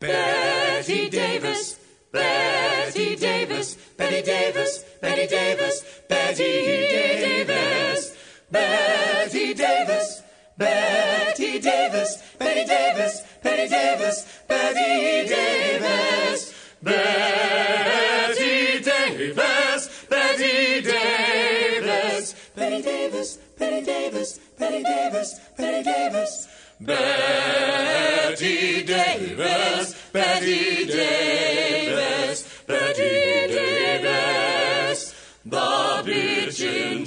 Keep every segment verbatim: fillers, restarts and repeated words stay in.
Betty Davis, Betty Davis, Betty Davis, Betty Davis, Betty Davis, Betty Davis, Betty Davis, Betty Davis, Betty Davis, Betty Davis, Betty Davis, Betty Davis, Betty Davis, Betty Davis, Betty Davis, Betty Davis, Betty Davis, Betty Davis, Betty Davis, the bitch in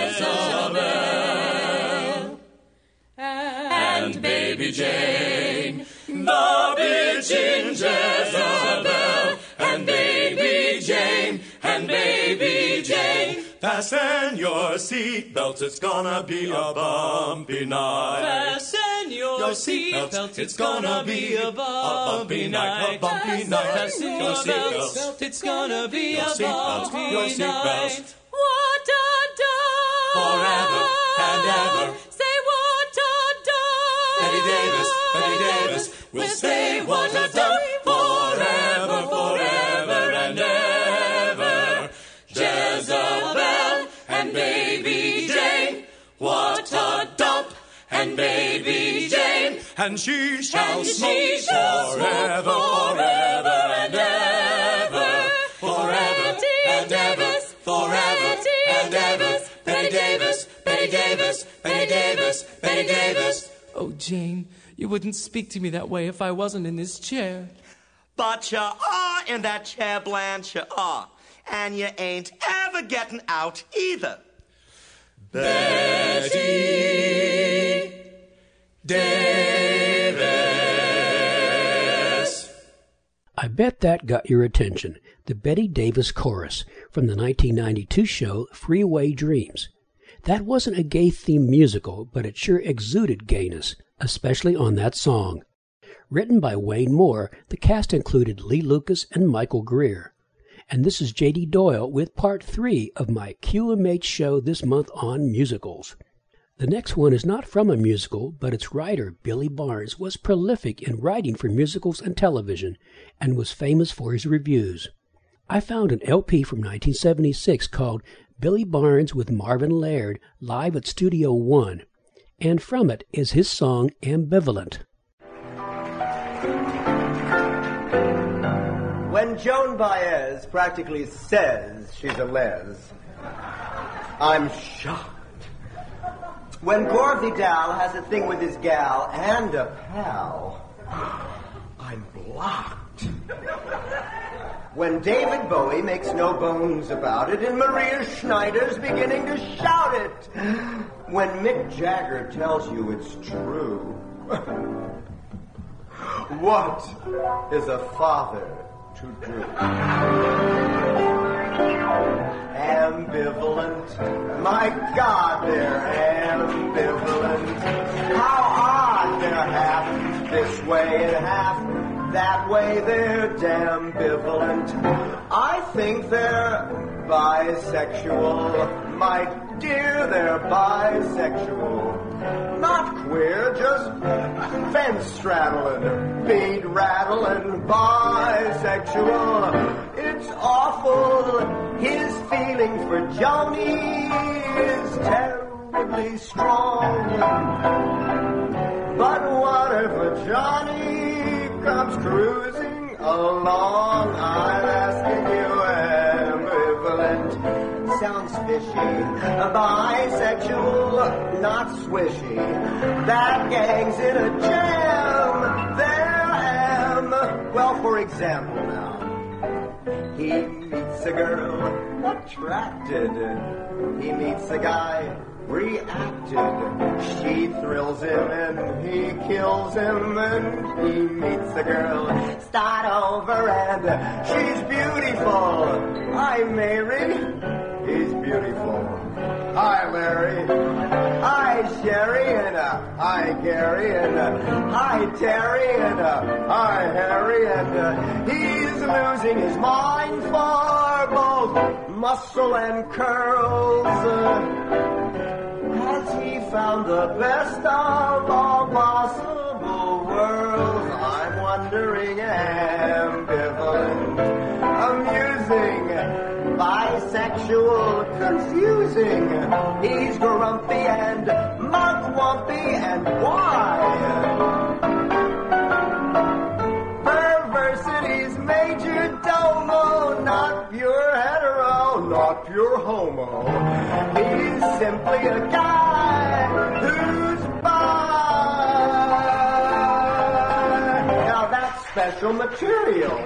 Jezebel, and Baby Jane, the bitch in Jezebel, and Baby Jane, and Baby Jane. Fasten your seatbelts, it's gonna be a bumpy night. Fasten your, your seatbelts, it's gonna be a bumpy night. A bumpy night. Fasten your seatbelts, it's gonna be a bumpy night. What a dawn! Forever and ever. Say what a dawn! Betty Davis, Betty Davis, we'll say what a dawn. Forever, forever and ever. Jezebel and Baby Jane, what a dump, and Baby Jane, and she shall and smoke she shall forever, smoke forever and ever, forever and ever, forever and ever. Betty Davis, Betty Davis, Betty Davis, Betty Davis. Oh, Jane, you wouldn't speak to me that way if I wasn't in this chair. But you are in that chair, Blanche, you are. And you ain't ever getting out either. Betty Davis. I bet that got your attention. The Betty Davis chorus from the nineteen ninety-two show Freeway Dreams. That wasn't a gay-themed musical, but it sure exuded gayness, especially on that song. Written by Wayne Moore, the cast included Lee Lucas and Michael Greer. And this is J D Doyle with part three of my Q M H show this month on musicals. The next one is not from a musical, but its writer, Billy Barnes, was prolific in writing for musicals and television, and was famous for his reviews. I found an L P from nineteen seventy-six called Billy Barnes with Marvin Laird live at Studio One, and from it is his song Ambivalent. When Joan Baez practically says she's a les, I'm shocked. When Gore Vidal has a thing with his gal and a pal, I'm blocked. When David Bowie makes no bones about it and Maria Schneider's beginning to shout it. When Mick Jagger tells you it's true. What is a father to do? Ambivalent. My God, they're ambivalent. How odd they're half this way and half that way. They're ambivalent. I think they're bisexual. My dear, they're bisexual. Not queer, just fence straddling, bead rattling, bisexual. It's awful. His feeling for Johnny is terribly strong. But what if Johnny comes cruising along? I'm asking you, ambivalent. Sounds fishy, bisexual, not swishy. That gang's in a jam. There am. Well, for example now, he meets a girl attracted. He meets a guy reacted. She thrills him and he kills him, and he meets a girl. Start over and she's beautiful. Hi, Mary. He's beautiful. Hi, Larry. Hi, Sherry, and uh, hi, Gary, and uh, hi, Terry, and uh, hi, Harry, and uh, he's losing his mind for both muscle and curls. Uh, has he found the best of all possible worlds? I'm wondering, ambivalent, amusing, bisexual, confusing. He's grumpy and mugwumpy, and why? Perversity's major domo, not pure hetero, not pure homo. He's simply a guy who's bi. Now that's special material.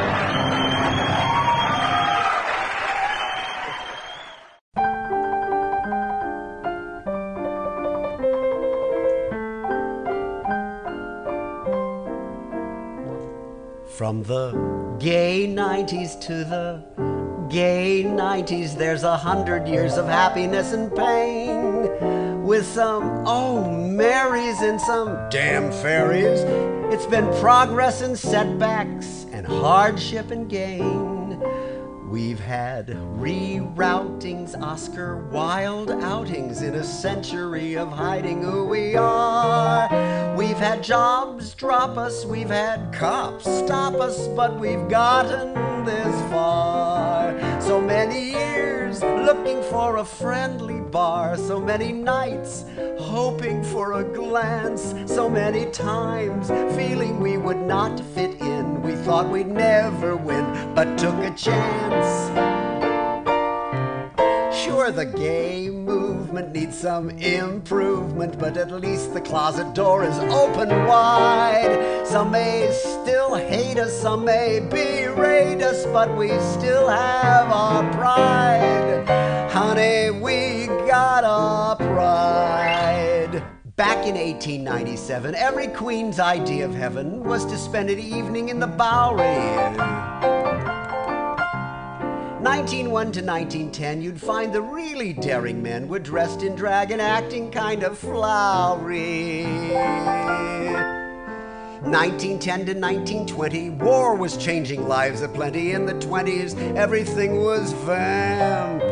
From the gay nineties to the gay nineties, there's a hundred years of happiness and pain. With some, oh, Marys and some damn fairies. It's been progress and setbacks and hardship and gain. We've had reroutings, Oscar Wilde outings in a century of hiding who we are. We've had jobs drop us, we've had cops stop us, but we've gotten this far. So many years looking for a friendly bar, so many nights hoping for a glance, so many times feeling we would not fit in. We thought we'd never win, but took a chance. Sure, the gay movement needs some improvement, but at least the closet door is open wide. Some may still hate us, some may berate us, but we still have our pride. Honey, we got our pride. Back in eighteen ninety-seven, every queen's idea of heaven was to spend an evening in the Bowery. nineteen oh one to nineteen ten, you'd find the really daring men were dressed in drag and acting kind of flowery. nineteen ten to nineteen twenty, war was changing lives aplenty. In the twenties, everything was vamp.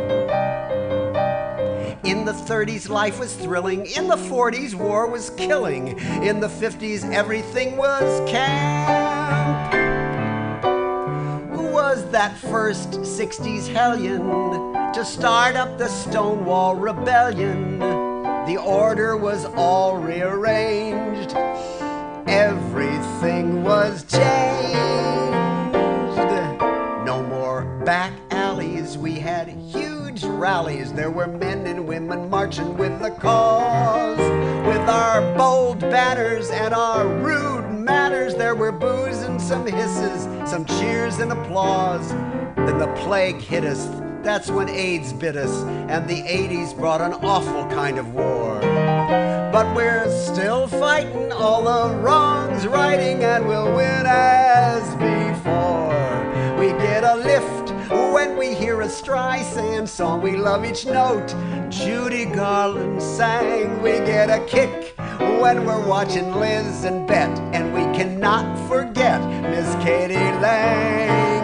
In the thirties, life was thrilling. In the forties, war was killing. In the fifties, everything was camp. Who was that first sixties hellion to start up the Stonewall Rebellion? The order was all rearranged. Everything was changed. No more back alleys. We had huge rallies. There were men and women marching with the cause. With our bold banners and our rude manners, there were boos and some hisses, some cheers and applause. Then the plague hit us. That's when AIDS bit us, and the eighties brought an awful kind of war. But we're still fighting all the wrongs, righting, and we'll win as before. We get a lift when we hear a Streisand song. We love each note Judy Garland sang. We get a kick when we're watching Liz and Bet, and we cannot forget Miss Katie Lang.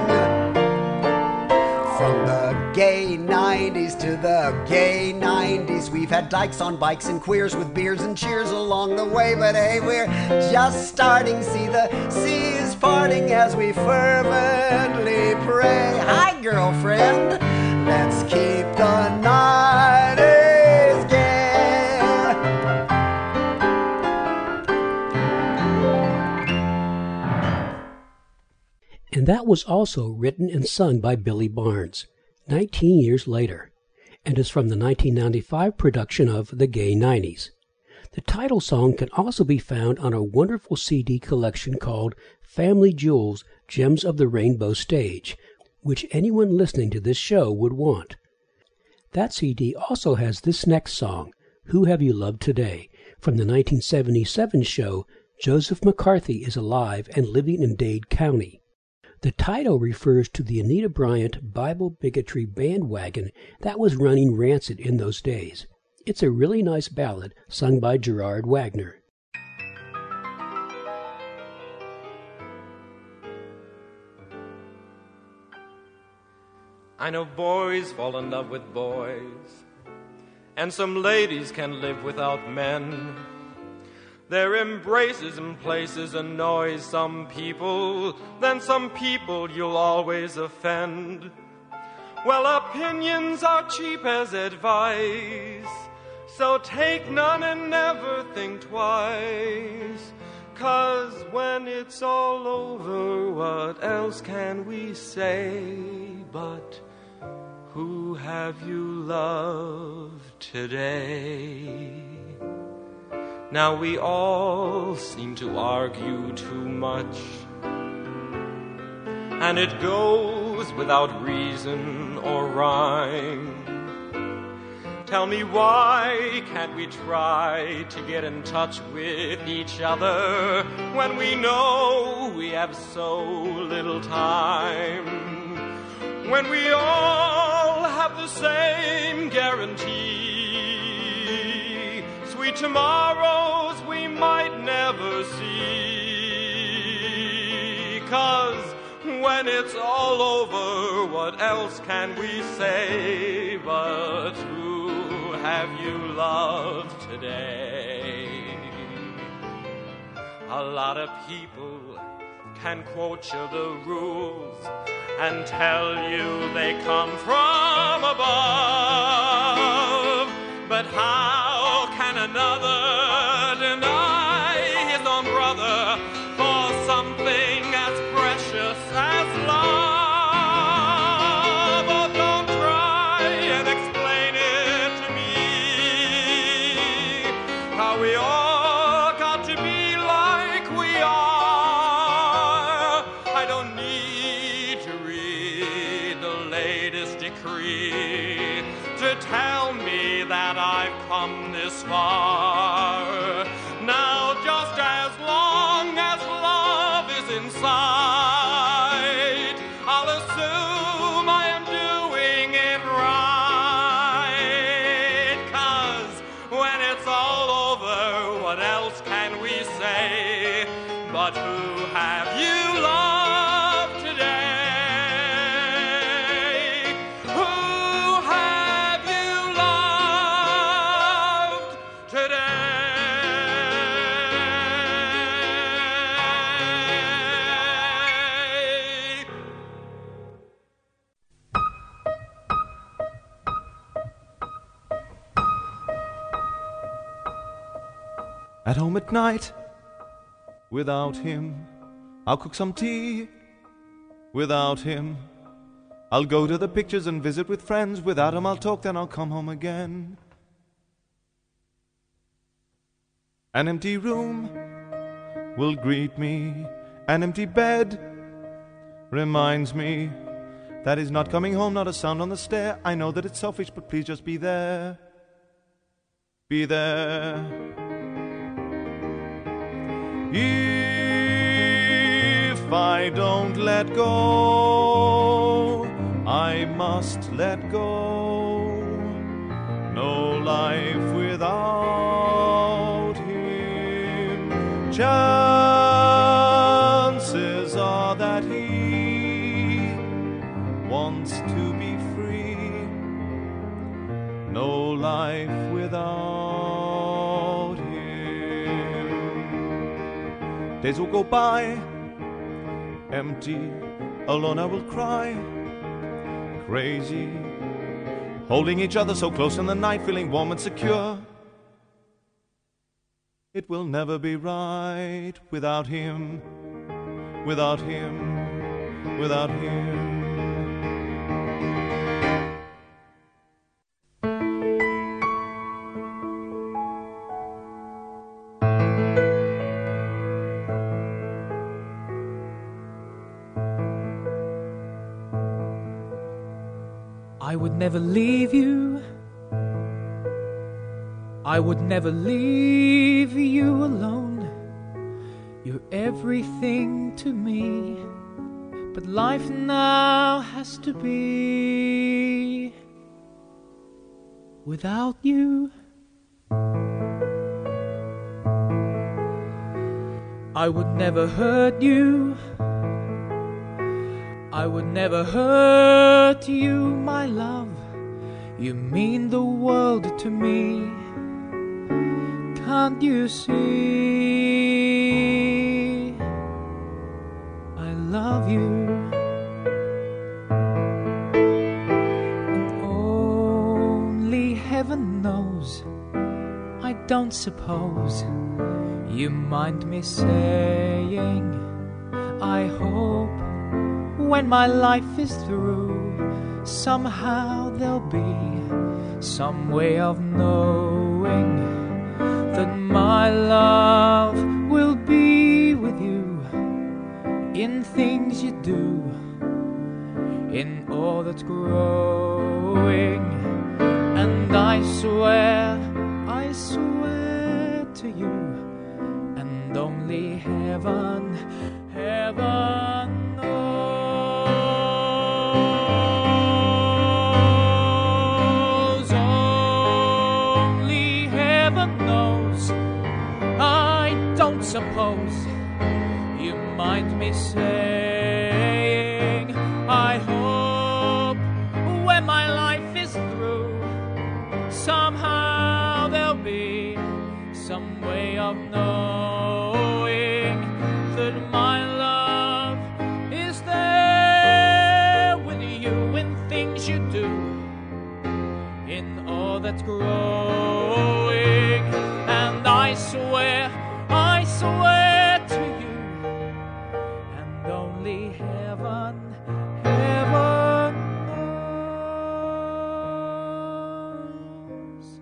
From the gay nineties to the gay nineties, we've had dykes on bikes and queers with beers and cheers along the way. But hey, we're just starting, see the seas parting as we fervently pray. Hi, girlfriend, let's keep the nineties gay. And that was also written and sung by Billy Barnes, nineteen years later, and is from the nineteen ninety-five production of The Gay nineties. The title song can also be found on a wonderful C D collection called Family Jewels, Gems of the Rainbow Stage, which anyone listening to this show would want. That C D also has this next song, Who Have You Loved Today, from the nineteen seventy-seven show Joseph McCarthy is Alive and Living in Dade County. The title refers to the Anita Bryant Bible bigotry bandwagon that was running rancid in those days. It's a really nice ballad sung by Gerard Wagner. I know boys fall in love with boys, and some ladies can live without men. Their embraces and places annoy some people, then some people you'll always offend. Well, opinions are cheap as advice, so take none and never think twice. 'Cause when it's all over, what else can we say but who have you loved today? Now we all seem to argue too much, and it goes without reason or rhyme. Tell me, why can't we try to get in touch with each other when we know we have so little time? When we all have the same guarantee, sweet tomorrows we might never see. 'Cause when it's all over, what else can we say but who have you loved today? A lot of people can quote you the rules and tell you they come from above, but how can another deny his own brother for something as precious as love? Oh, don't try and explain it to me, how we all got to be like we are. I don't need to read the latest decree to tell me that I've come this far. Now, just as long as love is in sight, I'll assume I am doing it right. 'Cause when it's all over, what else can we say but who have you loved today? Who have you loved today? At home at night, without him, I'll cook some tea. Without him, I'll go to the pictures and visit with friends. Without him, I'll talk, then I'll come home again. An empty room will greet me. An empty bed reminds me that he's not coming home, not a sound on the stair. I know that it's selfish, but please just be there. Be there. If I don't let go, I must let go. No life without him. Chances are that he wants to be free. No life without him. Days will go by, empty, alone I will cry. Crazy, holding each other so close in the night, feeling warm and secure. It will never be right without him, without him, without him. I would never leave you. I would never leave you alone. You're everything to me. But life now has to be without you. I would never hurt you. I would never hurt you, my love. You mean the world to me. can't you see I love you? And only heaven knows, I don't suppose you mind me saying, I hope when my life is through, somehow there'll be some way of knowing that my love will be with you in things you do, in all that's growing. And I swear, I swear to you, and only heaven, heaven knows, only heaven knows. I don't suppose you mind me saying, I hope when my life is through, somehow there'll be some way of knowing that my love is there with you in things you do, in all that's growing. And I swear, I swear to you, and only heaven, heaven knows.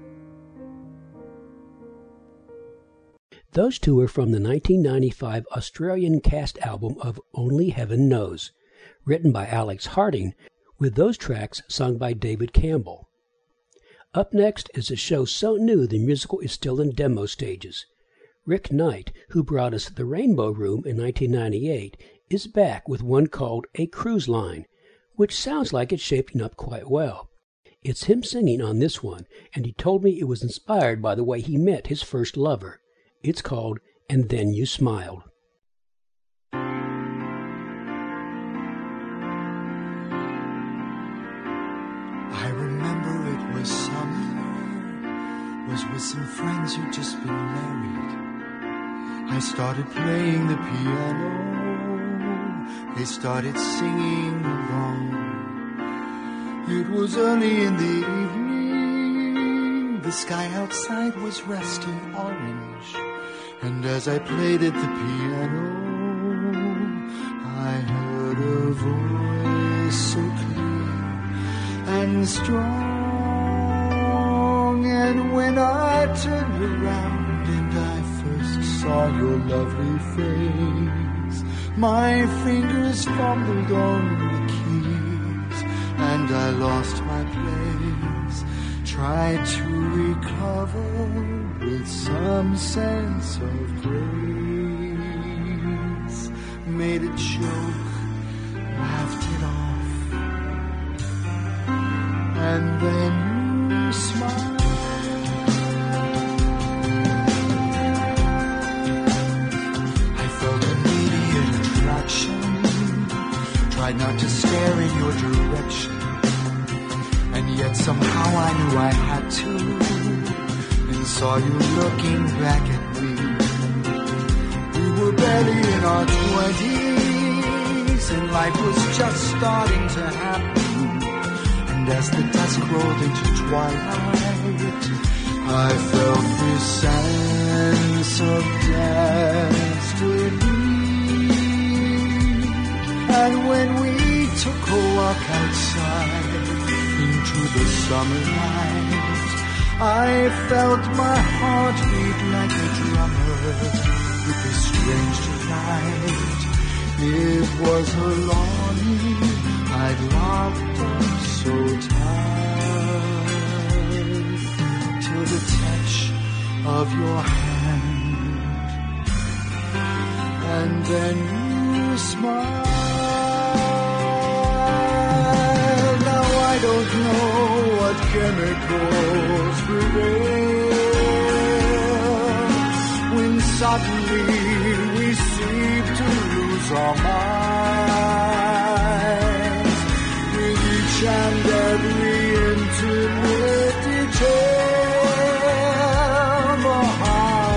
Those two are from the nineteen ninety-five Australian cast album of Only Heaven Knows, written by Alex Harding, with those tracks sung by David Campbell. Up next is a show so new the musical is still in demo stages. Rick Knight, who brought us The Rainbow Room in nineteen ninety-eight, is back with one called A Cruise Line, which sounds like it's shaping up quite well. It's him singing on this one, and he told me it was inspired by the way he met his first lover. It's called And Then You Smiled. I remember it was summer, was with some friends who'd just been married. I started playing the piano, they started singing along. It was early in the evening, the sky outside was resting orange, and as I played at the piano, I heard a voice so clear and strong. And when I turned around and I first saw your lovely face, my fingers fumbled on the keys and I lost my place. Tried to recover with some sense of grace, made a joke, laughed it off, and then you smiled. I felt immediate attraction, tried not to stare in your direction, and yet somehow I knew I had to, and saw you looking back at me. We were barely in our twenties, and life was just starting to happen. And as the dusk rolled into twilight, I felt this sense of destiny. And when we took a walk outside into the summer night, I felt my heart beat like a drummer with this strange delight. It was a longing I'd locked up so tight, till the touch of your hand, and then you smiled. Now I don't know what chemicals prevail when suddenly we seem to lose our minds with each and every intimate detail. The heart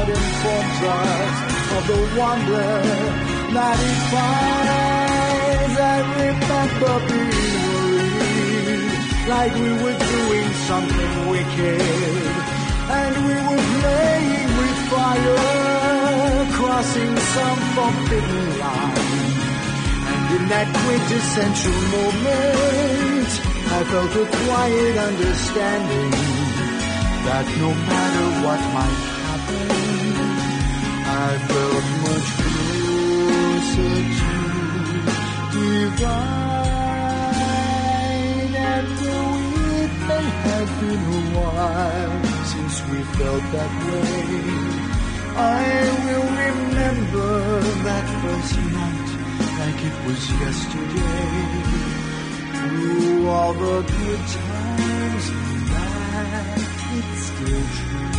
the wonder that it finds. I remember being worried, like we were doing something wicked, and we were playing with fire, crossing some forbidden line. And in that quintessential moment, I felt a quiet understanding that no matter what might happen, I felt much closer to divine. And though it may have been a while since we felt that way, I will remember that first night like it was yesterday. Through all the good times and bad, it's still true.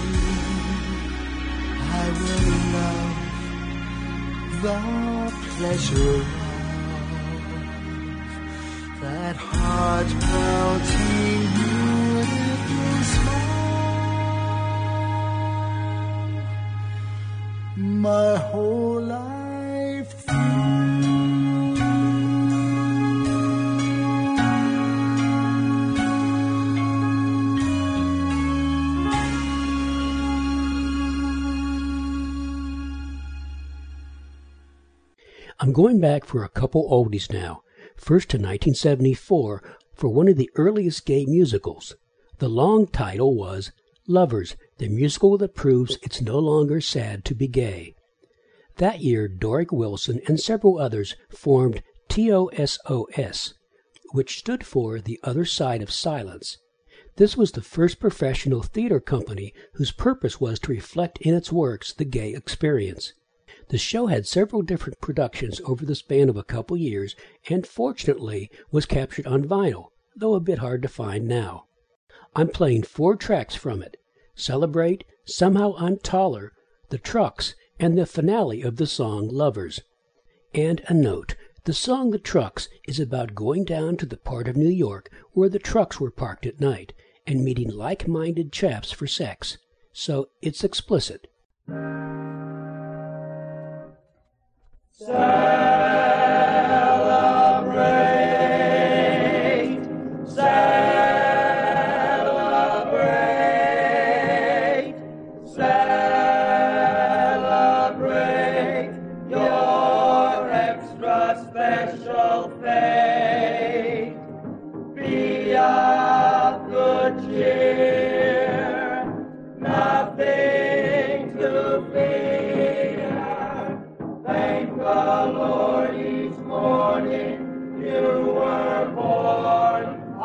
I will love the pleasure of that heart-melting beautiful smile my whole life through. I'm going back for a couple oldies now. First to nineteen seventy-four for one of the earliest gay musicals. The long title was Lovers, the musical that proves it's no longer sad to be gay. That year, Doric Wilson and several others formed T O S O S, which stood for The Other Side of Silence. This was the first professional theater company whose purpose was to reflect in its works the gay experience. The show had several different productions over the span of a couple years and fortunately was captured on vinyl, though a bit hard to find now. I'm playing four tracks from it: Celebrate, Somehow I'm Taller, The Trucks, and the finale of the song Lovers. And a note, the song The Trucks is about going down to the part of New York where the trucks were parked at night and meeting like-minded chaps for sex. So it's explicit. Celebrate, celebrate, celebrate your extra special fate. Be of good cheer, nothing to fear. Thank the Lord each morning you were born a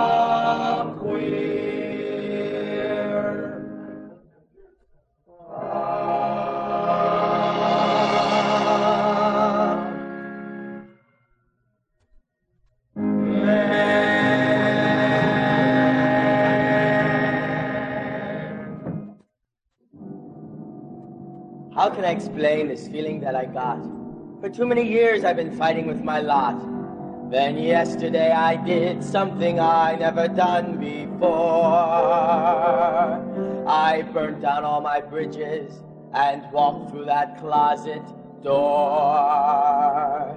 queer. How can I explain this feeling that I got? For too many years I've been fighting with my lot. Then yesterday I did something I never done before. I burned down all my bridges and walked through that closet door.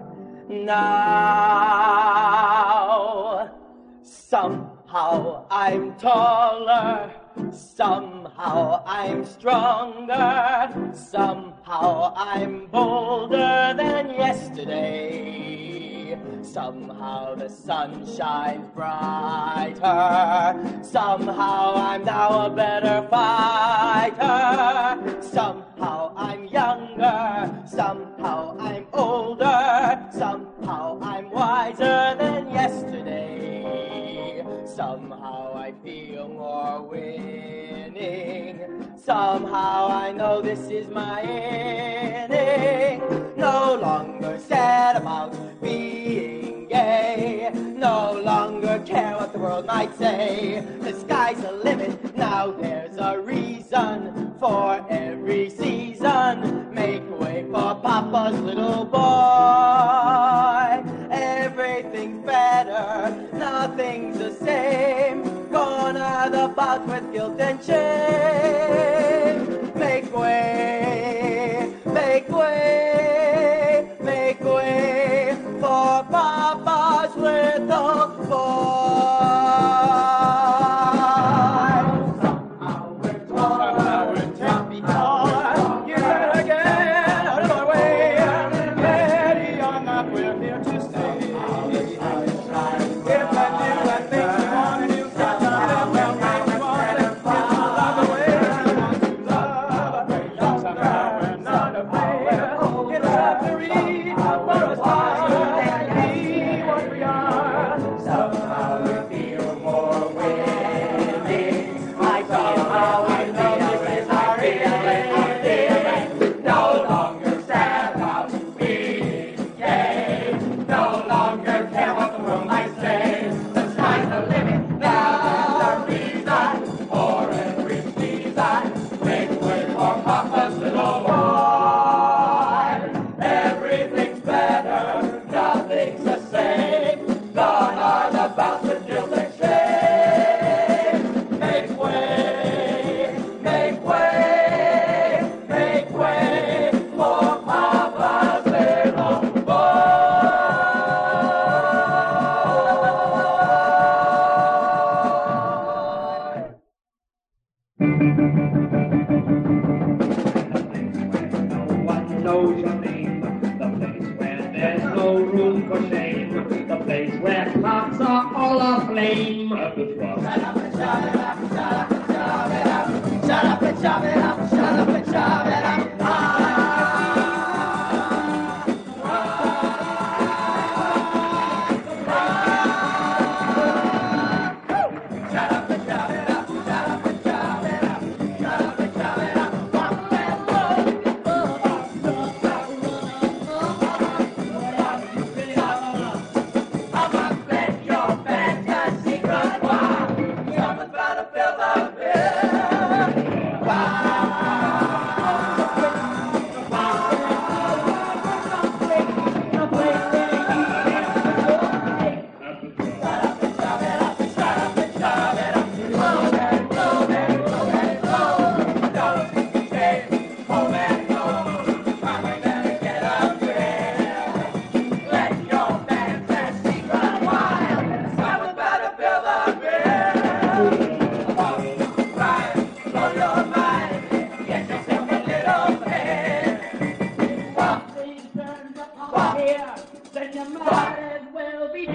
Now, somehow I'm taller. Somehow I'm stronger, somehow I'm bolder than yesterday. Somehow the sun shines brighter, somehow I'm now a better fighter. Somehow I'm younger, somehow I'm older, somehow I'm wiser than yesterday. Somehow I feel more winning. Somehow I know this is my inning. No longer sad about being gay. No longer care what the world might say. The sky's the limit. Now there's a reason for every season. Make way for Papa's little boy. Everything's better. Nothing's the same. Gone are the bouts with guilt and shame. Make way, make the boy. Somehow we're torn, somehow we're torn before you better get out of my way. Ready or not, we're here to stay. If I do, I think you want to do something that will make me want to love the way I want to love. Somehow we're not afraid. It's up to reach for a star and be what we are. Somehow we feel more winning. Like somehow I know this is our feeling. No longer sad about being gay. No longer care what the world might say. The sky's the limit. Now there's a reason for every season. Make way for Papa's little boy. Everything's better. Nothing's the same. Gone are the bouts with guilt and shame. Make way, make way, make way for Papa's little boy. No one knows your name. The place where there's no room for shame. The place where clocks are all aflame. At the trust. Shut up and shove it up, shut up and shove it up. Shut up and shove it up, shut up and shove it up. Shut up and shove it up, shut up and shove it up. Shut up and shove it up. I must let your fantasy run wild. Someone's gotta fill the bill. Then you might as well be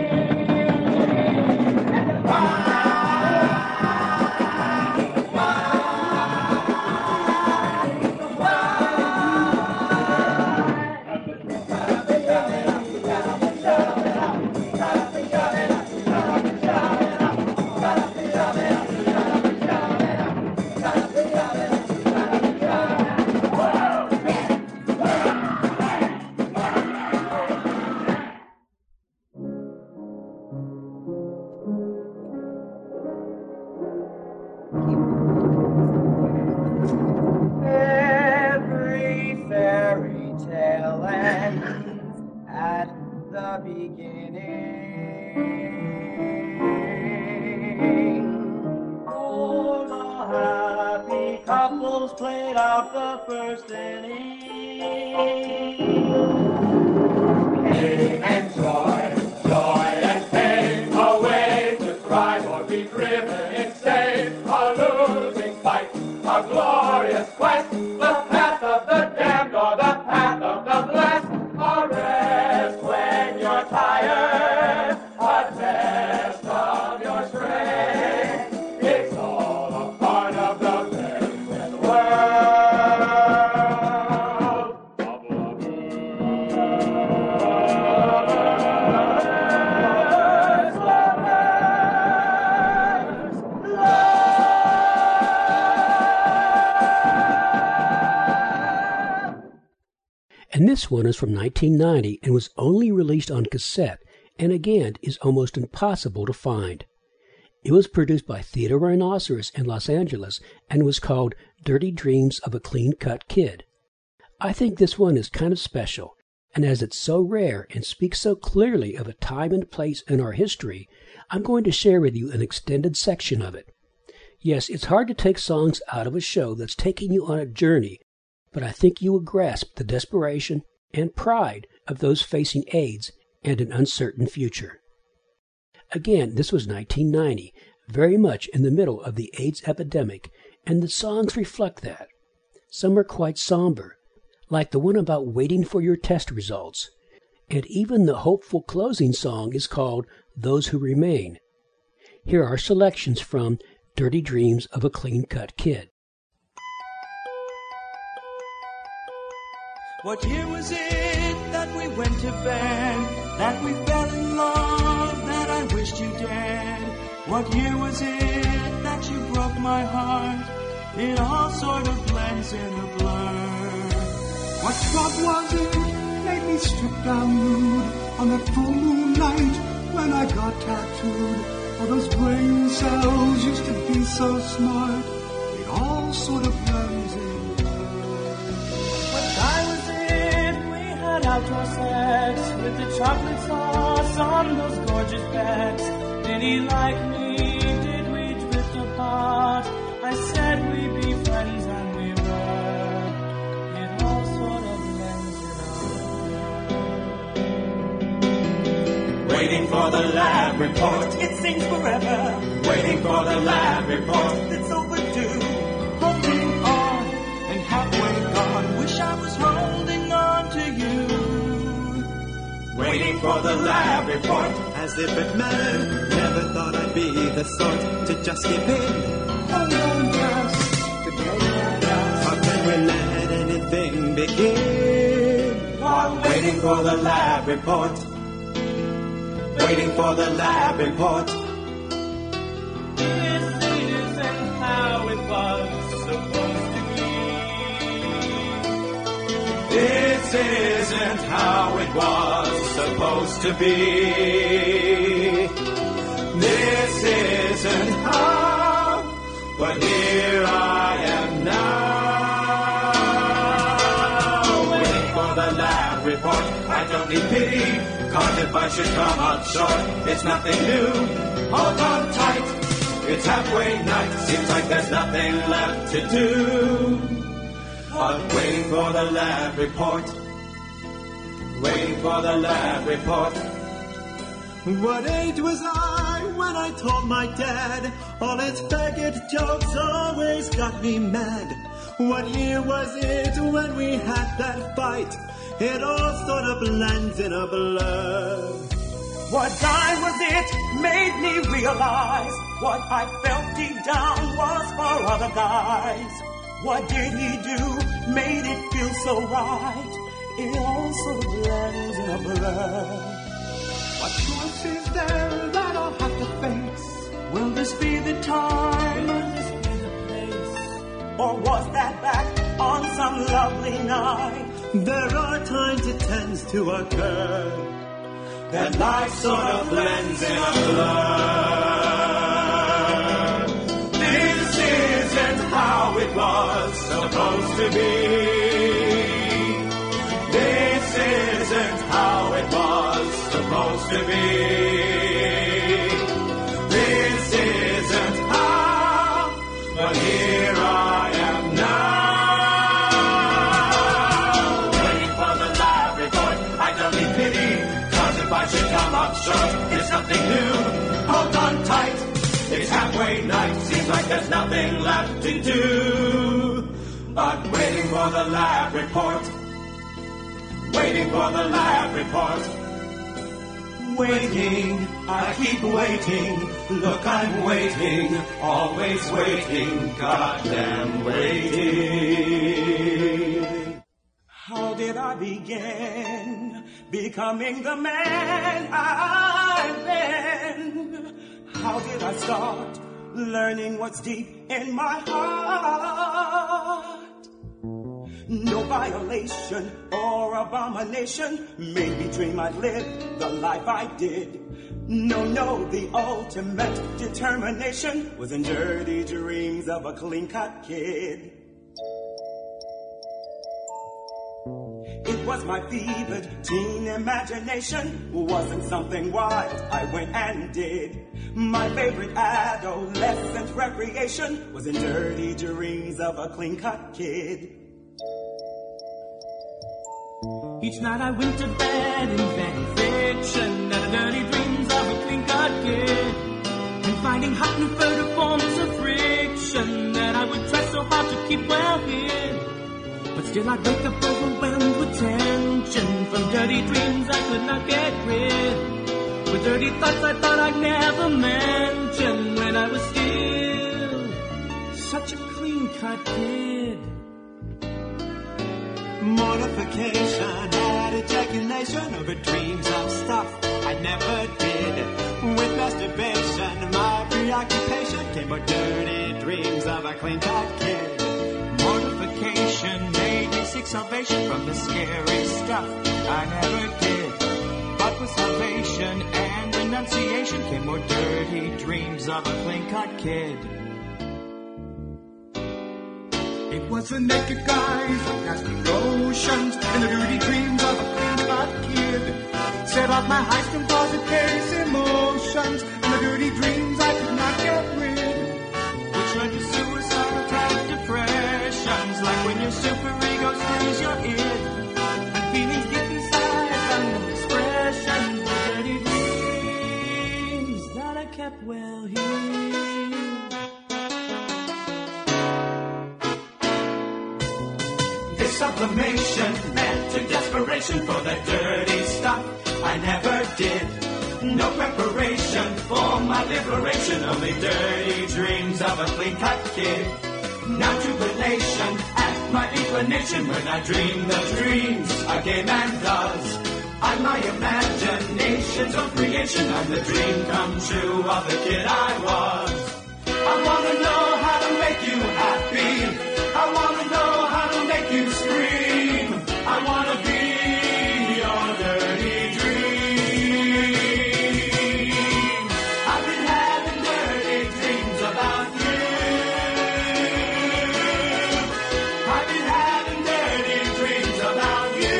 Every fairy tale ends at the beginning. All the happy couples played out the first inning. Pain and joy, joy and pain, a way to thrive or be driven insane, a losing fight, a glorious quest, the path of the damned or the path of the blessed, a rest when you're tired, a test of your strength. It's all a part of the very best world. And this one is from nineteen ninety and was only released on cassette, and again is almost impossible to find. It was produced by Theodore Rhinoceros in Los Angeles and was called Dirty Dreams of a Clean-Cut Kid. I think this one is kind of special, and as it's so rare and speaks so clearly of a time and place in our history, I'm going to share with you an extended section of it. Yes, it's hard to take songs out of a show that's taking you on a journey, but I think you will grasp the desperation and pride of those facing AIDS and an uncertain future. Again, this was nineteen ninety, very much in the middle of the AIDS epidemic, and the songs reflect that. Some are quite somber, like the one about waiting for your test results. And even the hopeful closing song is called Those Who Remain. Here are selections from Dirty Dreams of a Clean-Cut Kid. What year was it that we went to bed, that we fell in love, that I wished you dead? What year was it that you broke my heart? It all sort of blends in a blur. What drug was it made me strip down nude on that full moon night when I got tattooed? Oh, those brain cells used to be so smart. It all sort of blends in. What time was it we had outdoor sex with the chocolate sauce on those gorgeous backs? Did he like me? Did we drift apart? I said we'd be friends and we were. It all sort of blends it up. Waiting for the lab report. It seems forever. Waiting for the lab report. It's overdue. Holding on and halfway gone. Wish I was holding on to you. Waiting for the lab report. As if it mattered. Never thought I'd be the sort to just give in. Hold on just to take my dust. How can we let anything begin? While waiting for the lab report. Waiting for the lab report. This isn't how it was supposed to be. This isn't how it was supposed to be. This isn't how, but here I am now. Waiting for the lab report. I don't need pity. Cause if I should come up short, it's nothing new. Hold on tight, it's halfway night. Seems like there's nothing left to do. But waiting for the lab report. Waiting for the lab report. What age was I when I told my dad? All his faggot jokes always got me mad. What year was it when we had that fight? It all sort of blends in a blur. What time was it made me realize what I felt deep down was for other guys. What did he do made it feel so right? It all sort of blends in a blur. What choice is there that I'll have to face? Will this be the time? Will this be the place? Or was that back on some lovely night? There are times it tends to occur that life sort of blends in a blur. This isn't how it was supposed to be. This isn't how it was supposed to be. This isn't how, but here I am now. If I should come up short, it's nothing new. Hold on tight, it's halfway night. Seems like there's nothing left to do. But waiting for the lab report. Waiting for the lab report. Waiting, I keep waiting. Look, I'm waiting, always waiting. Goddamn waiting. How did I begin becoming the man I've been? How did I start learning what's deep in my heart? No violation or abomination made me dream I'd live the life I did. No, no, the ultimate determination was in dirty dreams of a clean-cut kid. It was my fevered teen imagination. Wasn't something wild I went and did. My favorite adolescent recreation was in dirty dreams of a clean-cut kid. Each night I went to bed inventing fiction and the dirty dreams of a clean-cut kid. hot and furtive forms of friction that I would try so hard to keep well hid. But still I'd wake up overwhelmed with tension from dirty dreams I could not get rid. With dirty thoughts I thought I'd never mention when I was still such a clean-cut kid. Mortification and ejaculation over dreams of stuff I never did. With masturbation, my preoccupation came more dirty dreams of a clean-cut kid. Mortification made me seek salvation from the scary stuff I never did. But with salvation and renunciation came more dirty dreams of a clean-cut kid. It was the naked guys with nasty notions and the dirty dreams of a clean-cut kid. Set off my high-strung closet case emotions and the dirty dreams I could not get rid. Which led to suicidal type depressions, like when your superego screws your id. And feelings get inside from the expressions, the dirty dreams that I kept well hid. Sublimation led to desperation for the dirty stuff I never did. No preparation for my liberation, only dirty dreams of a clean-cut kid. Now jubilation at my inclination when I dream the dreams a gay man does. I'm my imagination's own creation, I'm the dream come true of the kid I was. I wanna know how to make you happy. I wanna know how to make you scream. I wanna be your dirty dream. I've been having dirty dreams about you. I've been having dirty dreams about you.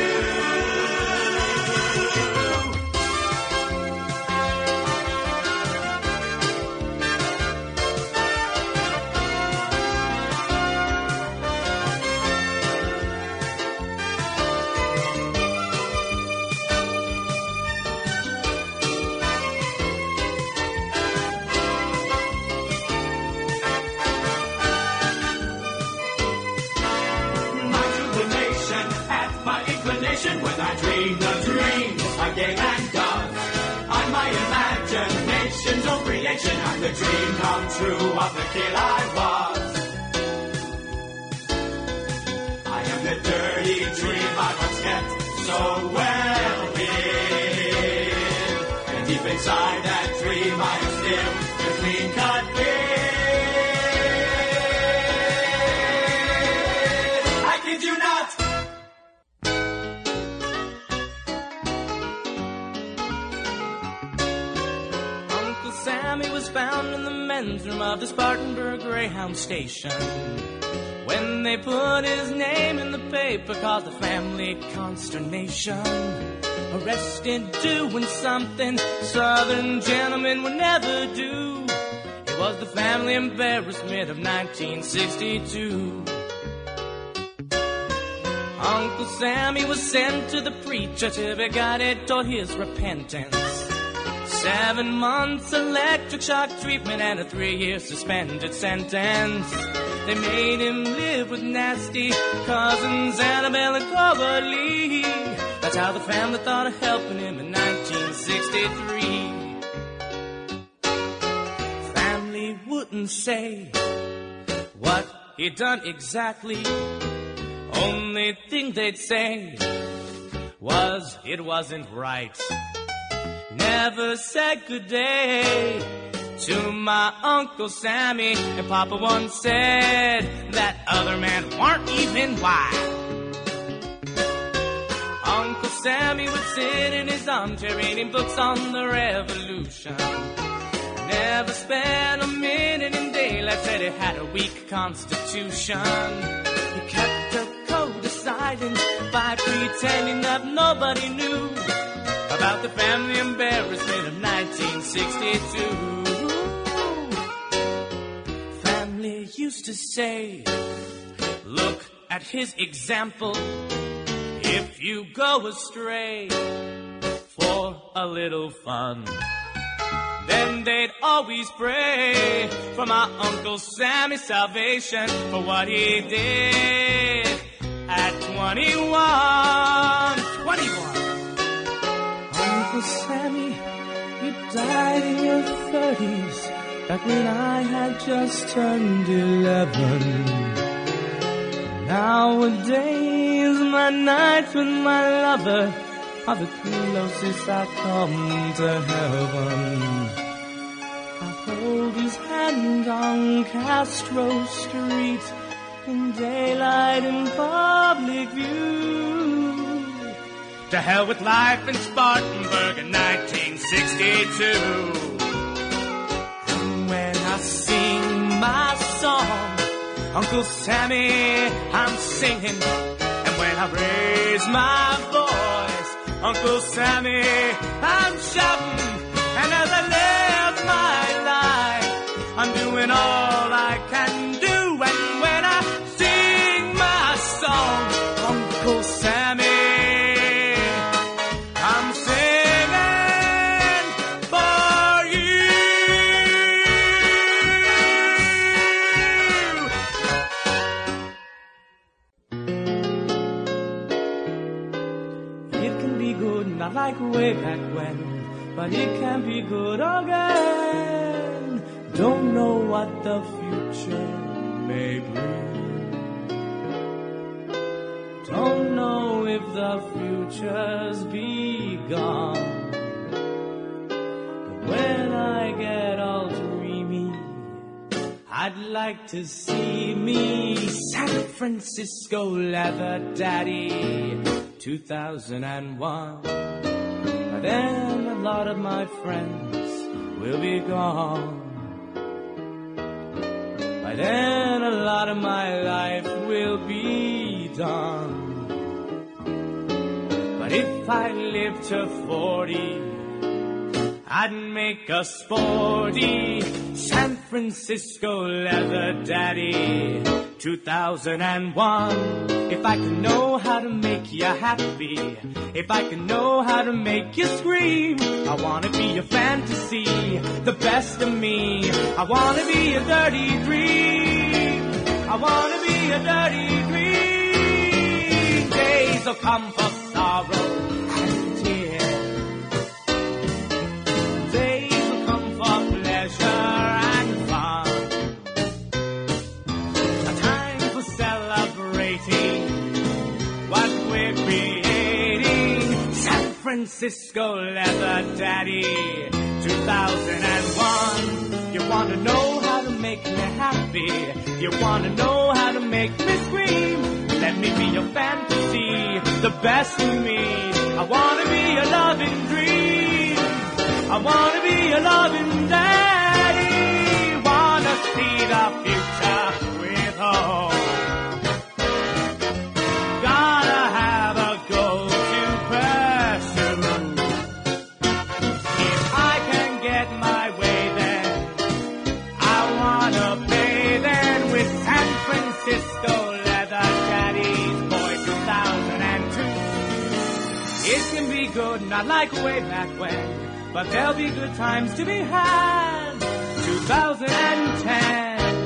When I dream the dreams a gay man does. I'm my imagination's own creation. I'm the dream come true of the kid I was. I am the dirty dream I once kept so well hid. And deep inside that dream I am still the clean-cut kid. I kid you not. Sammy was found in the men's room of the Spartanburg Greyhound station. When they put his name in the paper, caused the family consternation. Arrested doing something Southern gentlemen would never do. It was the family embarrassment of nineteen sixty-two. Uncle Sammy was sent to the preacher till he got it toward his repentance. Seven months electric shock treatment and a three-year suspended sentence. They made him live with nasty cousins Annabelle and Cora Lee. That's how the family thought of helping him in nineteen sixty-three. Family wouldn't say what he'd done exactly. Only thing they'd say was it wasn't right. Never said good day to my Uncle Sammy, and Papa once said that other men weren't even white. Uncle Sammy would sit in his armchair reading books on the Revolution. Never spent a minute in daylight, said he had a weak constitution. He kept a code of silence by pretending that nobody knew about the family embarrassment of nineteen sixty-two. Family used to say, look at his example. If you go astray for a little fun, Then they'd always pray for my Uncle Sammy's salvation, for what he did at twenty-one. twenty-one. Uncle Sammy, you died in your thirties, back when I had just turned eleven. Nowadays, my nights with my lover are the closest I come to heaven. I hold his hand on Castro Street in daylight and public view. To hell with life in Spartanburg in nineteen sixty-two. And when I sing my song, Uncle Sammy, I'm singing. And when I raise my voice, Uncle Sammy, I'm shouting. And as I live my life, I'm doing all I can do. And when I sing my song, Uncle Sammy, I'm singing for you. It can be good, not like way back when, but it can be good again. Don't know what the future may bring. Don't know if the future's begun. But when I get all dreamy, I'd like to see me San Francisco Leather Daddy two thousand one. By then a lot of my friends will be gone. By then a lot of my life will be done. But if I live to forty, I'd make a sporty San Francisco Leather Daddy two thousand one. If I could know how to make you happy, if I could know how to make you scream, I wanna be your fantasy, the best of me. I wanna be a dirty dream. I wanna be a dirty dream. Days will come for sorrow and tears. Days will come for pleasure and fun. A time for celebrating what we're creating. San Francisco Leather Daddy two thousand one. You wanna know how to make me happy, you wanna know how to make me scream. Let me be your fantasy, the best of me. I wanna be a loving dream. I wanna be a loving daddy. Wanna see the future with hope. Gotta have a go-to pursuit. If I can get my way, then I wanna play then with San Francisco Leather Daddies, boy, two thousand two. It can be good, not like way back when, but there'll be good times to be had. two thousand ten.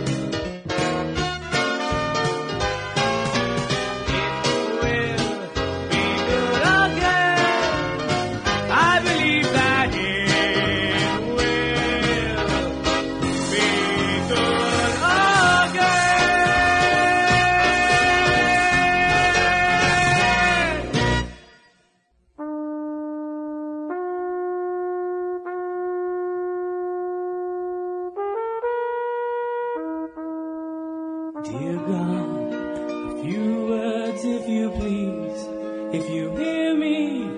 Dear God, a few words if you please, if you hear me,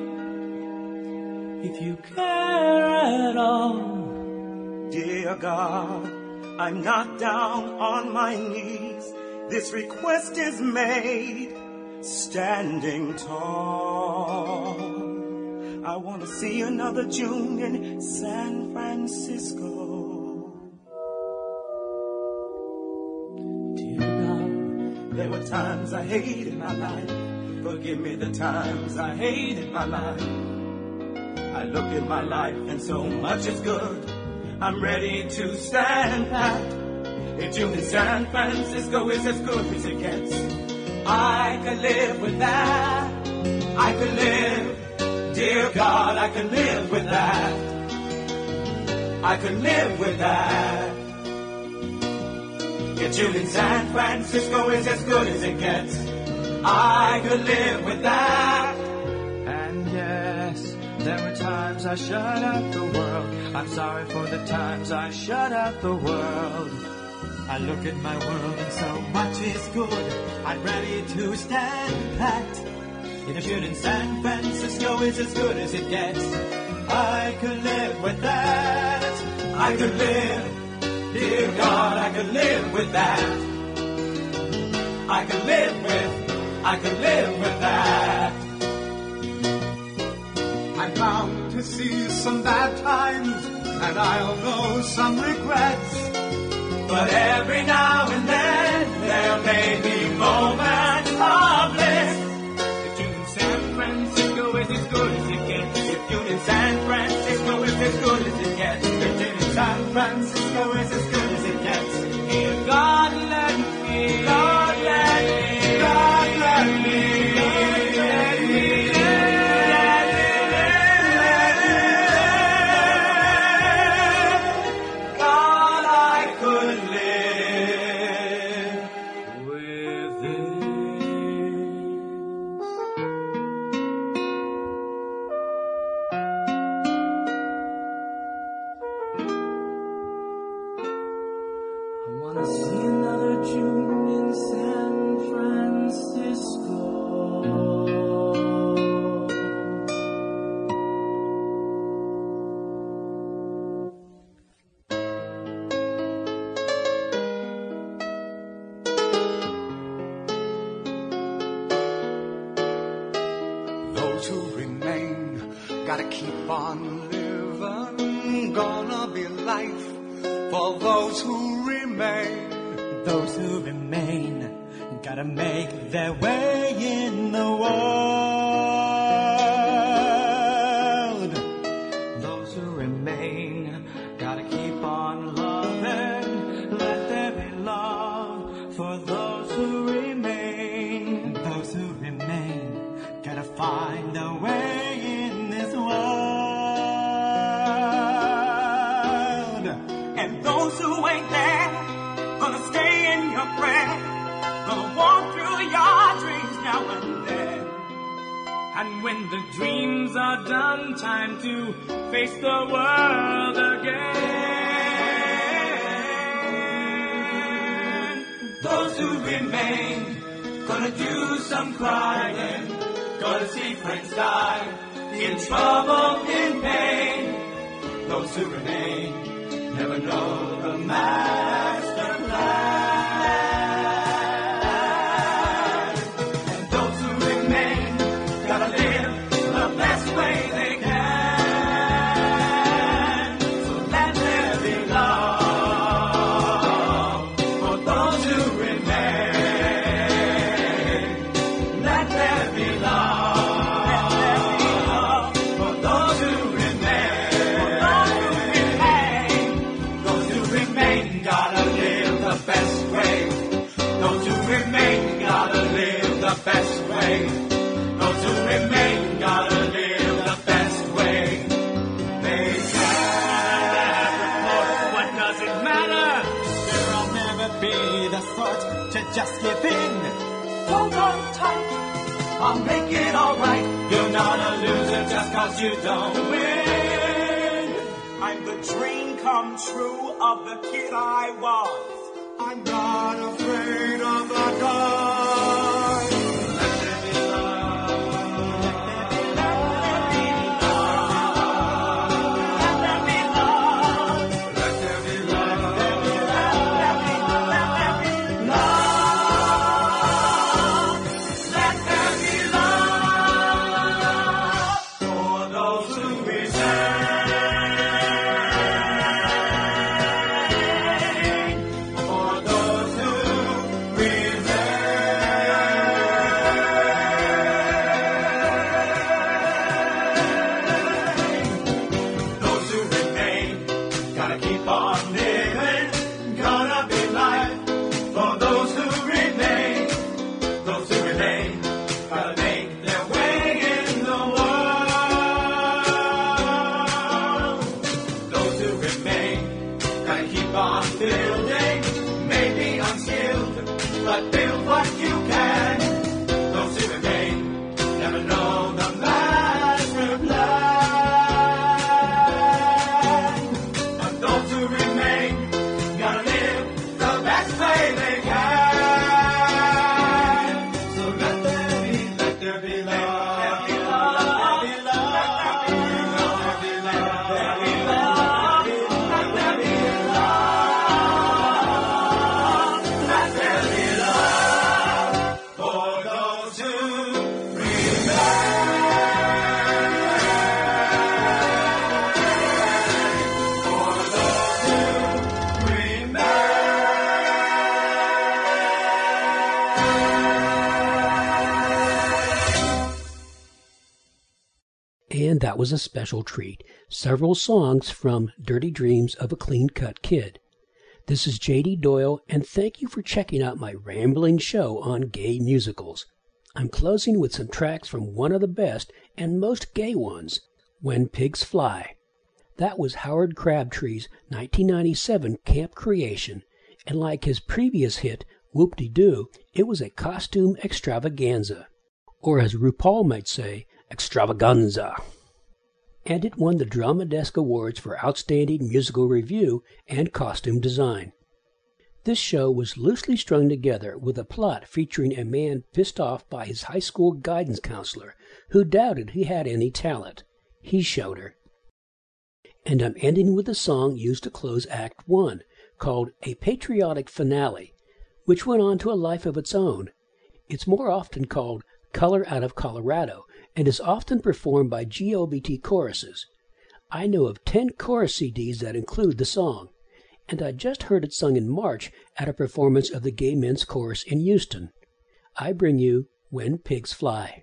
if you care at all. Dear God, I'm not down on my knees. This request is made, standing tall. I want to see another June in San Francisco. There were times I hated my life. Forgive me the times I hated my life. I look at my life and so much is good. I'm ready to stand pat. A tune in San Francisco is as good as it gets. I could live with that. I could live, dear God, I could live with that. I could live with that. A tune in San Francisco is as good as it gets. I could live with that. And yes, there were times I shut out the world. I'm sorry for the times I shut out the world. I look at my world and so much is good. I'm ready to stand pat. If you're in San Francisco is as good as it gets. I could live with that. I could live, dear God, I could live with that. I could live with, I could live with that. I'm bound to see some bad times, and I'll know some regrets. But every now and then, there may be moments of bliss. If you're in San Francisco, is as good as it gets. If you're in San Francisco, is as good as it gets. If you're in San Francisco, is as good as it gets. Dear God, let me, God let me, God let me, God let me. Gotta make their way in the world. Those who remain gotta keep on loving. Let there be love for those who remain. Those who remain gotta find a way in this world. And those who ain't there gonna stay in your prayer. Gonna walk through your dreams now and then. And when the dreams are done, time to face the world again. Those who remain, gonna do some crying. Gonna see friends die, in trouble, in pain. Those who remain, never know the master plan. Best way. Those who remain gotta live the best way they can. What does it matter? There'll never be the sort to just give in. Hold on tight, I'll make it alright. You're not a loser just cause you don't win. I'm the dream come true of the kid I was. I'm not afraid of the dark. For those who remain. Gotta keep on living. Gonna be life for those who remain. Those who remain. Gotta make their way in the world. Those who remain. Gotta keep on building. Maybe unskilled, but build what you can. Those who remain never know the master plan. But those who remain gotta live the best way they can. So let there be, let there be love. Let there be love. Let there be love. Let there be love. Let there be love. Let there be love for those who And that was a special treat. Several songs from Dirty Dreams of a Clean Cut Kid. This is J D Doyle, and thank you for checking out my rambling show on gay musicals. I'm closing with some tracks from one of the best and most gay ones, When Pigs Fly. That was Howard Crabtree's nineteen ninety-seven camp creation, and like his previous hit, Whoop-de-Doo, it was a costume extravaganza. Or as RuPaul might say, extravaganza. And it won the Drama Desk Awards for Outstanding Musical Review and Costume Design. This show was loosely strung together with a plot featuring a man pissed off by his high school guidance counselor who doubted he had any talent. He showed her. And I'm ending with a song used to close Act One, called A Patriotic Finale, which went on to a life of its own. It's more often called Color Out of Colorado, and is often performed by G O B T choruses. I know of ten chorus C Ds that include the song, and I just heard it sung in March at a performance of the Gay Men's Chorus in Houston. I bring you When Pigs Fly.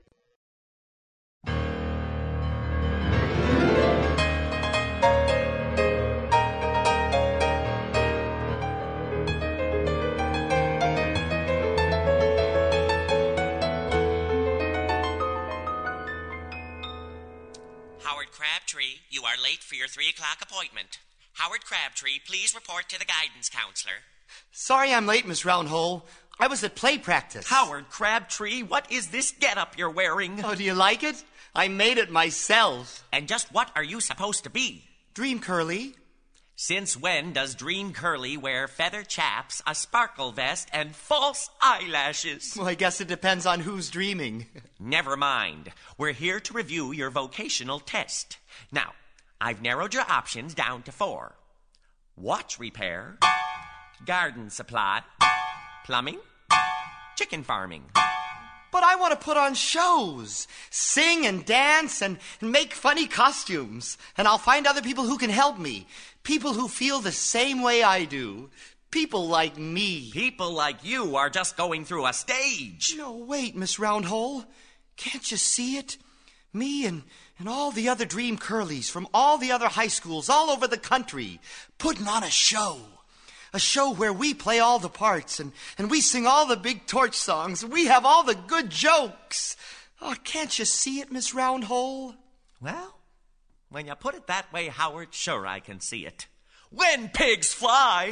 Crabtree, you are late for your three o'clock appointment. Howard Crabtree, please report to the guidance counselor. Sorry I'm late, Miss Roundhole. I was at play practice. Howard Crabtree, what is this getup you're wearing? Oh, do you like it? I made it myself. And just what are you supposed to be? Dream Curly. Since when does Dream Curly wear feather chaps, a sparkle vest, and false eyelashes? Well, I guess it depends on who's dreaming. Never mind. We're here to review your vocational test. Now, I've narrowed your options down to four. Watch repair, garden supply, plumbing, chicken farming. But I want to put on shows, sing and dance and make funny costumes. And I'll find other people who can help me. People who feel the same way I do. People like me. People like you are just going through a stage. No, wait, Miss Roundhole. Can't you see it? Me and, and all the other Dream Curlies from all the other high schools all over the country putting on a show. A show where we play all the parts and, and we sing all the big torch songs. We have all the good jokes. Oh, can't you see it, Miss Roundhole? Well, when you put it that way, Howard, sure I can see it. When Pigs Fly!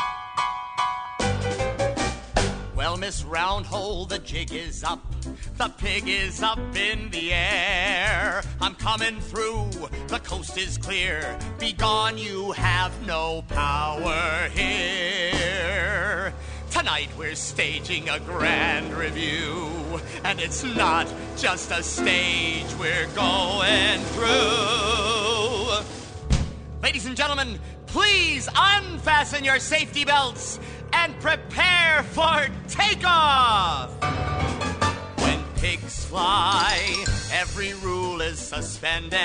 Well, Miss Roundhole, the jig is up. The pig is up in the air. I'm coming through, the coast is clear. Be gone, you have no power here. Tonight we're staging a grand review, and it's not just a stage we're going through. Ladies and gentlemen, please unfasten your safety belts and prepare for takeoff. When pigs fly, every rule is suspended.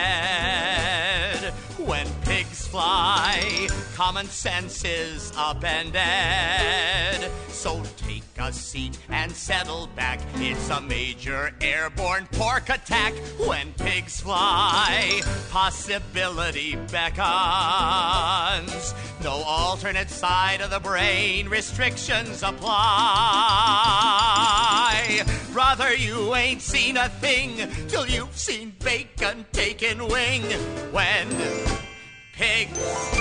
When pigs fly, common sense is upended. So take a seat and settle back. It's a major airborne pork attack. When pigs fly, possibility beckons. No alternate side of the brain, restrictions apply. Brother, you ain't seen a thing till you've seen bacon taking wing. When pigs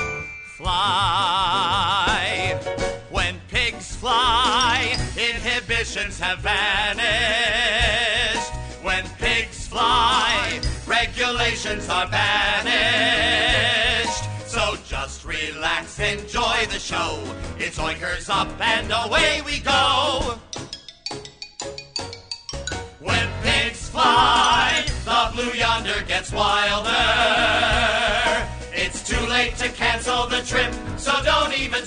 fly, when pigs fly, inhibitions have vanished. When pigs fly, regulations are banished. So just relax, enjoy the show. It's oinkers up and away we go. When pigs fly, the blue yonder gets wilder. It's too late to cancel the trip, so don't even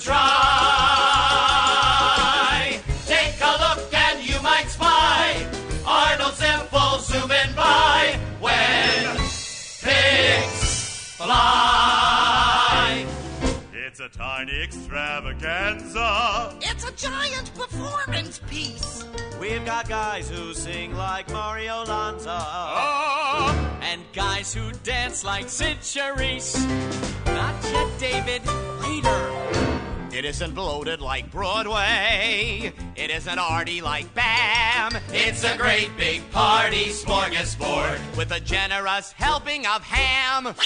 try. Take a look and you might spy Arnold Zimple zooming by. When pigs fly, it's a tiny extravaganza. It's a giant performance piece. We've got guys who sing like Mario Lanza. Oh! And guys who dance like Sid Charisse. Not yet, David. Later. It isn't bloated like Broadway. It isn't arty like BAM. It's a great big party smorgasbord with a generous helping of ham.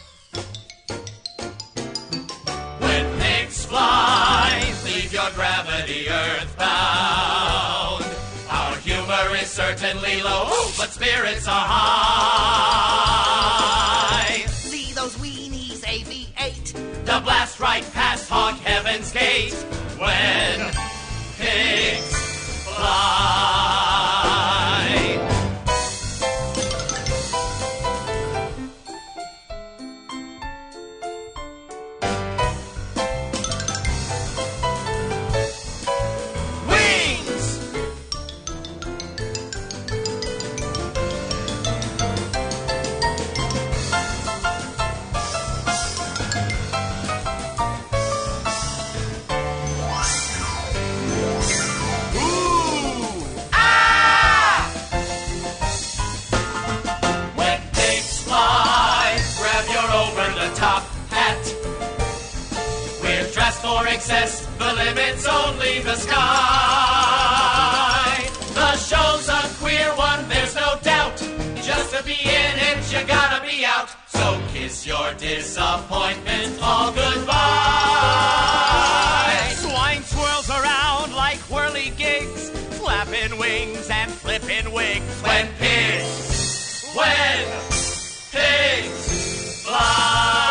When pigs fly, leave your gravity earthbound. Our humor is certainly low, but spirits are high. See those weenies A V eight, the blast right past Hog Heaven's Gate. When pigs fly. For excess, the limit's only the sky. The show's a queer one, there's no doubt. Just to be in it, you gotta be out. So kiss your disappointment all goodbye. Swine swirls around like whirly gigs, flapping wings and flipping wigs. When pigs, when pigs fly.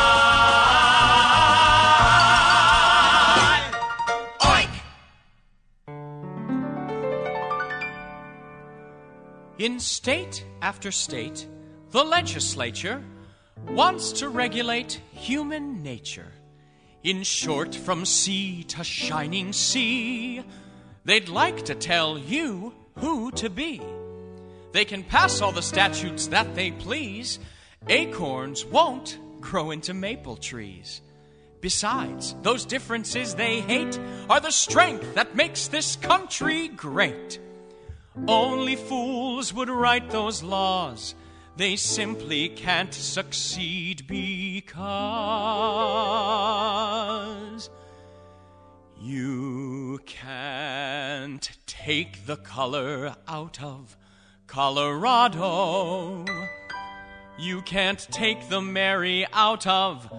In state after state, the legislature wants to regulate human nature. In short, from sea to shining sea, they'd like to tell you who to be. They can pass all the statutes that they please. Acorns won't grow into maple trees. Besides, those differences they hate are the strength that makes this country great. Only fools would write those laws. They simply can't succeed because you can't take the color out of Colorado. You can't take the Mary out of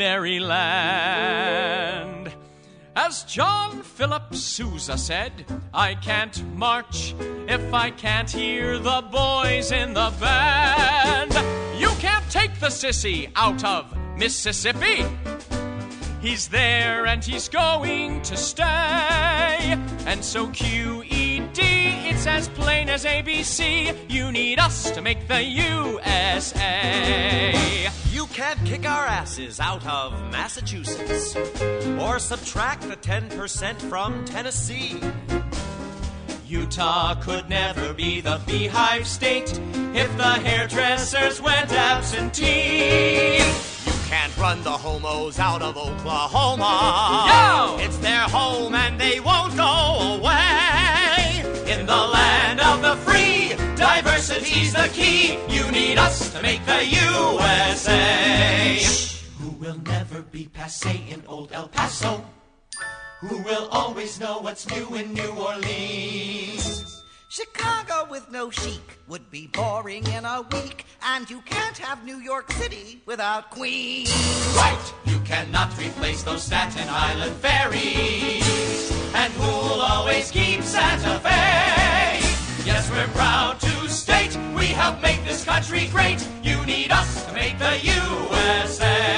Maryland. As John Philip Sousa said, I can't march if I can't hear the boys in the band. You can't take the sissy out of Mississippi. He's there and he's going to stay. And so Q E D, it's as plain as A B C. You need us to make the U S A. You can't kick our asses out of Massachusetts or subtract the ten percent from Tennessee. Utah could never be the beehive state if the hairdressers went absentee. You can't run the homos out of Oklahoma. No! It's their home and they won't go away. In the land of the free, diversity's the key. You need us to make the U S A. will never be passé in old El Paso? Who will always know what's new in New Orleans? Chicago with no chic would be boring in a week, and you can't have New York City without Queens. Right! You cannot replace those Staten Island ferries. And who'll always keep Santa Fe? Yes, we're proud to state we help make this country great. You need us to make the U S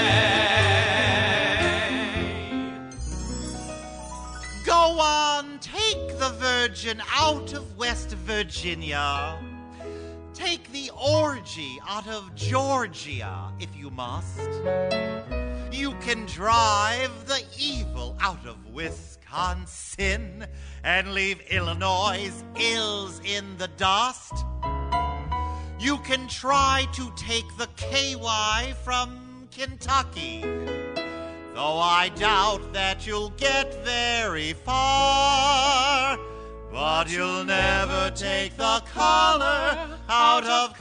A. Go on, take the Virgin out of West Virginia. Take the orgy out of Georgia, if you must. You can drive the evil out of Wisconsin and leave Illinois' ills in the dust. You can try to take the K Y from Kentucky, though I doubt that you'll get very far. But you'll never take the color out of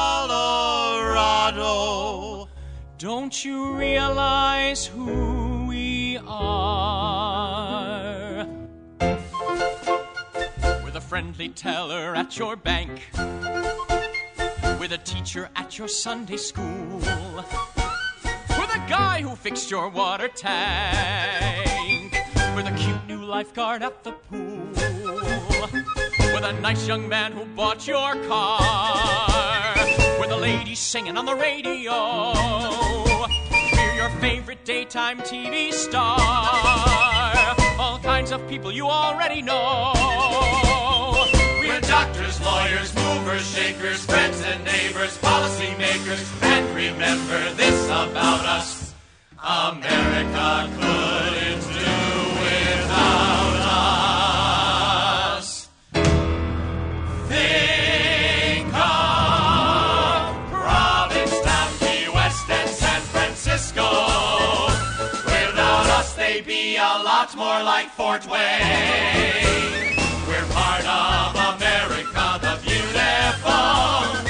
Colorado. Don't you realize who we are? We're the friendly teller at your bank. We're the teacher at your Sunday school. We're the guy who fixed your water tank. We're the cute new lifeguard at the pool. We're the nice young man who bought your car. We're the lady singing on the radio. We're your favorite daytime T V star. All kinds of people you already know. We're doctors, lawyers, movers, shakers, friends and neighbors, policy makers. And remember this about us: America couldn't do without us. Think of Provincetown, Key West, and San Francisco. Without us, they'd be a lot more like Fort Wayne. We're part of America, the beautiful.